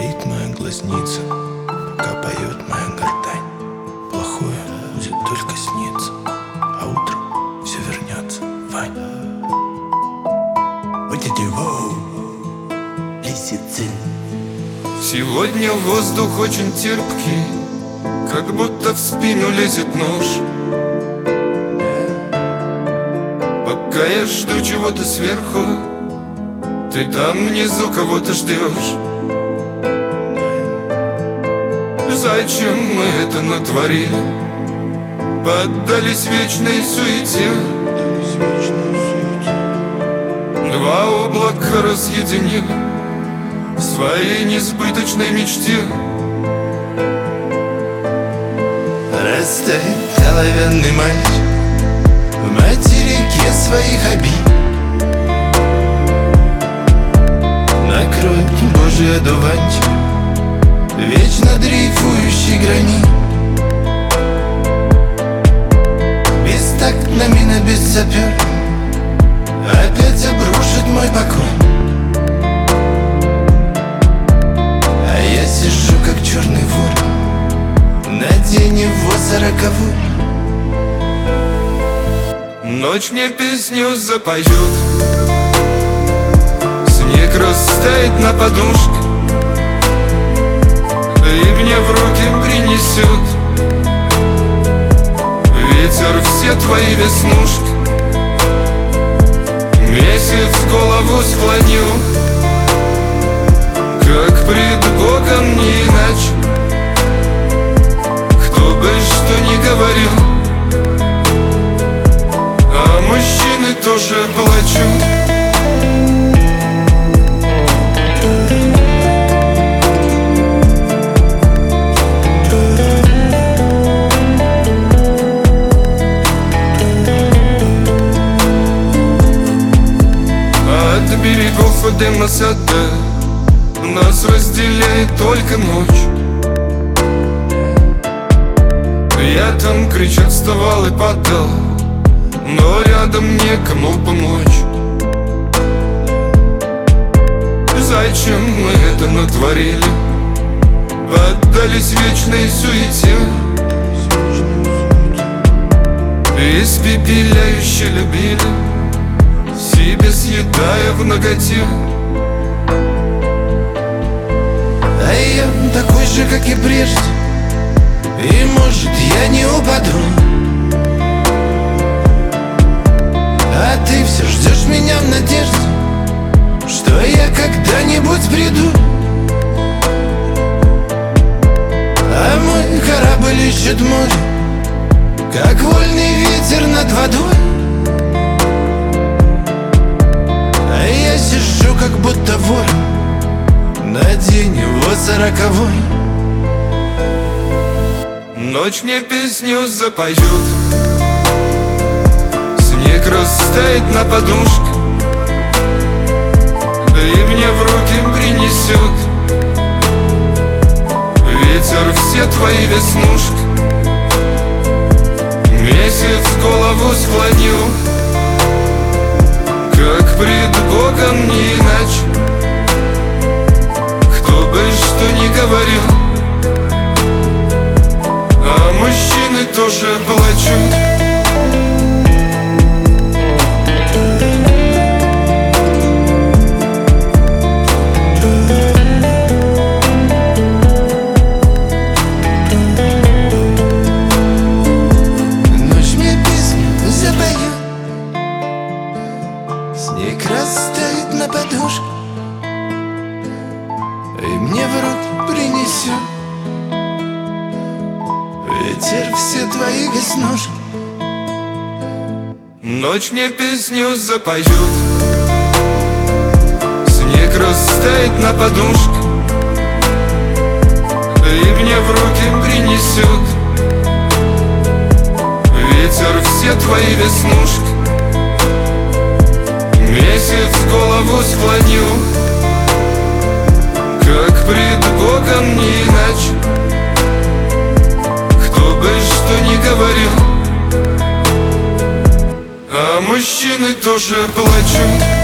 Горит моя глазница, пока поет моя гортань. Плохое будет только сниться, а утром все вернется, Вань. Сегодня воздух очень терпкий, как будто в спину лезет нож. Пока я жду чего-то сверху, ты там внизу кого-то ждешь. Зачем мы это натворили? Поддались вечной суете. Два облака разъединили в своей несбыточной мечте. Растает оловянный мальчик в материке своих обид. Накроет Божий одуванчик вечно дрейфующий гранит. Бестактно мина без сапер опять обрушит мой покой. А я сижу как черный вор, надень его 40-й. Ночь мне песню запоет, снег растает на подушке и мне в руки принесет ветер все твои веснушки. Месяц голову склонил, как пред Богом не иначе. Кто бы что ни говорил, а мужчины тоже плачут. От берегов Эдема сада нас разделяет только ночь. Я там, крича, вставал и падал, но рядом некому помочь. Зачем мы это натворили? Поддались вечной суете. Испепеляюще любили, себе съедая в наготе. А я такой же, как и прежде, и может я не упаду. А ты все ждешь меня в надежде, что я когда-нибудь приду. А мой корабль ищет море, как вольный ветер над водой. А я сижу как будто вор, надень его 40-й. Ночь мне песню запоет, снег растает на подушке и мне в руки принесет ветер все твои веснушки. Месяц голову склонил, как пред Богом не иначе. Кто бы что ни говорил, а мужчины тоже плачут. Ночь мне песню запоет, снег растает на подушке и мне в руки принесет ветер все твои веснушки. Ночь мне песню запоет, снег растает на подушке и мне в руки принесет ветер все твои веснушки. Месяц голову склонил, как пред Богом не иначе. Кто бы что ни говорил, а мужчины тоже плачут.